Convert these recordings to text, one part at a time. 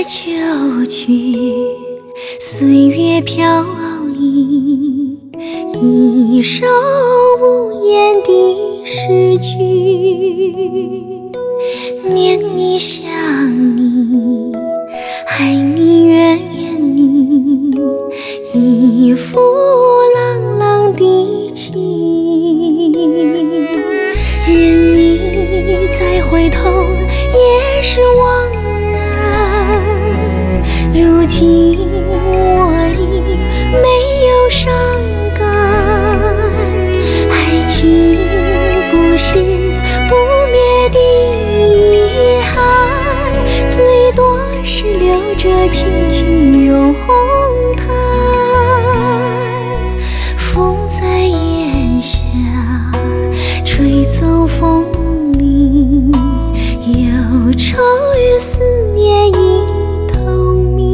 秋去，岁月飘零，一首无言的诗句。念你想你，爱你怨你，一幅朗朗的情。任你再回头，也是枉然。如今我已没有伤感，爱情不是不灭的遗憾，最多是留着轻轻有红毯。风在檐下吹走风铃，忧愁与思念已透明。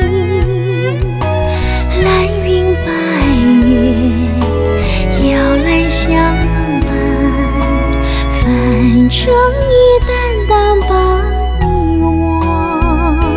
蓝云白月摇来相伴，反正已淡淡把你忘。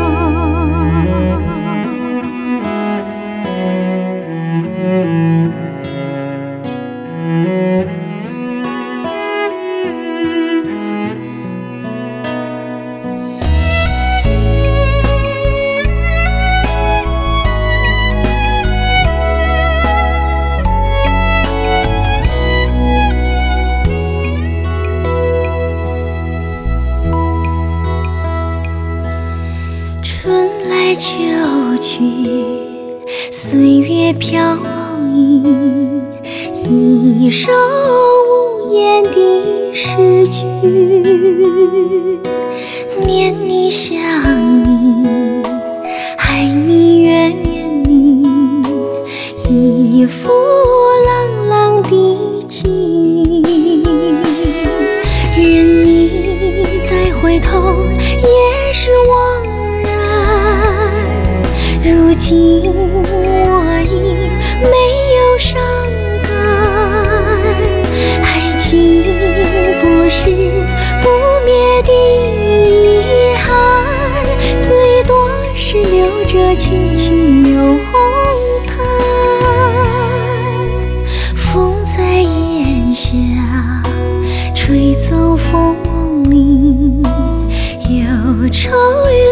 春来秋去，岁月飘零，一首无言的诗句。念你想你，爱你怨你，一幅朗朗的景。任你再回头，也是枉然。如今我已没有伤感，爱情不是不灭的遗憾，最多是留着轻轻有红毯。风在檐下吹走风铃，忧愁与